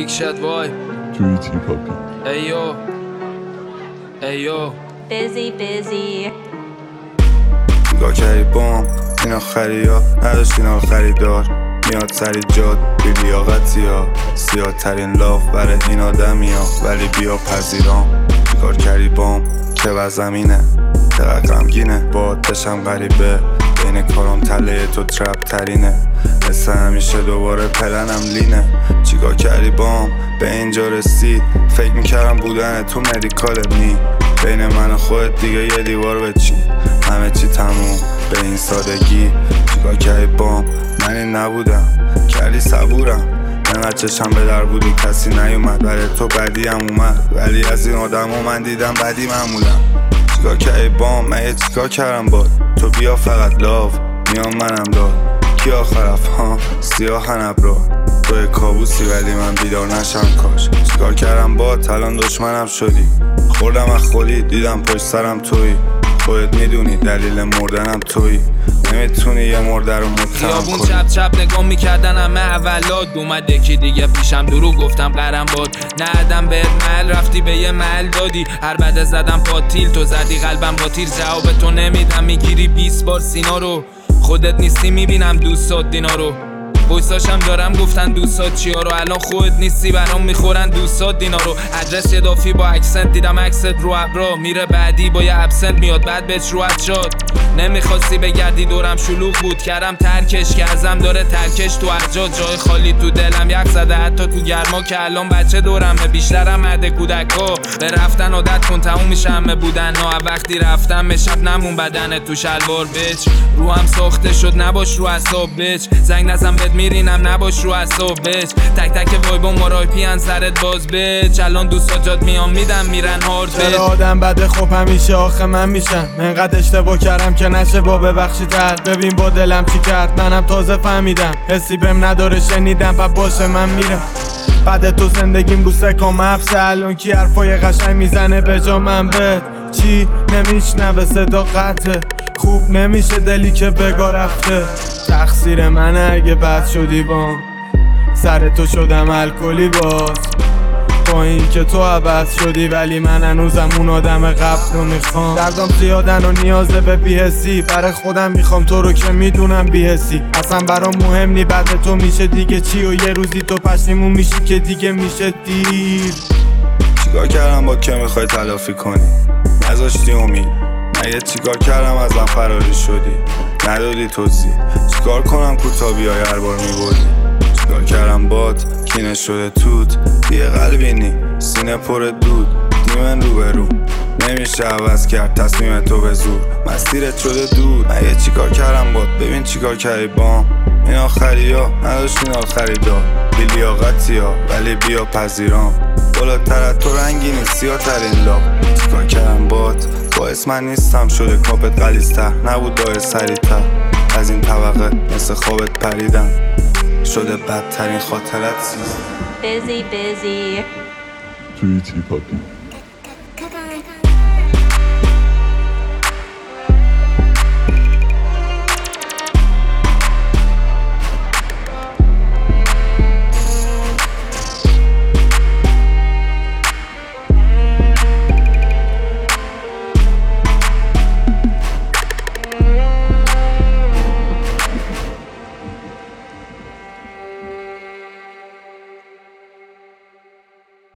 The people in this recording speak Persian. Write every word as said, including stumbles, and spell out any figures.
بیگ شات وای توی تی پاپی ایو ایو busy busy نگاه کردی بام این آخری ها نداشت این خریدار میاد سری جاد بی لیاقتی ها سیاه ترین لاف برای این آدمی ها ولی بیا پذیرام نگاه کردی بام که وزمینه دقیق غمگینه با دشم غریبه بین کارم تله تو ترپ ترینه مثل همیشه دوباره پلنم لینه چیکار کردی بام به اینجا رسید فکر میکردم بودن تو مدیکال نی بین من و خودت دیگه یه دیوار بچین همه چی تموم به این سادگی چیکار کردی بام من این نبودم کردی صبورم انقدر چشم به در بود و کسی نیومد ولی تو بدی هم اومد ولی از این آدم ها من دیدم بدی معمولم چیکار کردی بام من یه چیکار کردم باد تو بیا فقط لاو میام منم داد کی آخرف ها سیاه نبرا توی کابوسی ولی من بیدار نشم کاش چیکار کردم باد الان دشمنم شدی خوردم از خودی دیدم پشت سرم توی خودت میدونی دلیل مردنم توی نمیتونی یه مرده رو متهم خیابون کنی چپ چپ نگاه میکردن همه اولاد اومد یکی دیگه پیشم درو گفتم قرم باد ندم بهت محل رفتی به یه محل دادی هر بده زدم پاتیل تو زدی قلبم با تیر جواب تو نمیدم میگیری بیست بار سینا رو خودت نیستی میبینم دوستات دینا رو بویساشم دارم گفتن دوستات چیا رو الان خودت نیستی برام میخورن دوستات دینا رو ادرس یه دافی با اکسنت دیدم اکست رو ابرا میره بعدی با یه ابسنت میاد بعد بهش رو شد نمیخواستی بگردی دورم شلوغ بود کردم ترکش که ازم داره ترکش تو ارجا جای خالی تو دلم یخ زده حتی تو گرما که الان بچه دورمه بیشترم مرد کودکا به رفتن عادت کن تموم میشه همه بودن ها وقتی رفتم به شب نمون بدن تو شلوار بچ رو هم ساخته شد نباش رو اعصاب بچ زنگ نزن بهت میرینم نباش رو اعصاب بچ تک تک وایبا مارایپی ان سرت باز بچ الان دوستا جات میام میدم میرن هارد بچ چرا آدم بده خب همیشه آخه من میشم انقدر اشتباه کردم که نشه با ببخشی تر ببین با دلم چی کرد منم تازه فهمیدم حسی بهم نداره شنیدم و باشه من میرم بعد تو زندگیم رو سکام حبس الان کی حرفای قشنگ میزنه به جا من بهت چی نمیشنوه صدا قطعه خوب نمیشه دلی که بگا رفته تقصیر منه اگه بد شدی بام سر تو شدم الکلی باز با این که تو عوض شدی ولی من هنوزم اون آدم قبل رو میخوام دردم زیادن و نیازه به بیهسی برای خودم میخوام تو رو که میدونم بیهسی اصلا برام مهم نی بعد تو میشه دیگه چی و یه روزی تو پشیمون میشی که دیگه میشه دیر چیکار کردم با که میخوای تلافی کنی نذاشتی امید مگه چیکار کردم ازم فراری شدی ندادی توضیح چیکار کنم کوتا بیای هر بار میبودی چیکار کردم باد کینه شده توت دیگه قلبی نی سینه پر دود دیمن رو به رو نمیشه عوض کرد تصمیم تو به زور مسیرت شده دود مگه چیکار کردم باد ببین چیکار کردی بام این آخری ها نداشت این آخری دار بی لیاقتی ها ولی بیا پذیرام بالاتر از تو رنگی نیست سیاه ترین لاغ چیکار کردم باد باعث من نیستم شده کاپت غلیظ‌تر نبود باعث سریع‌تر از این طبقه مثل خوابت پریدم شده بدترین خاطرت سیز busy busy توی تی پاپی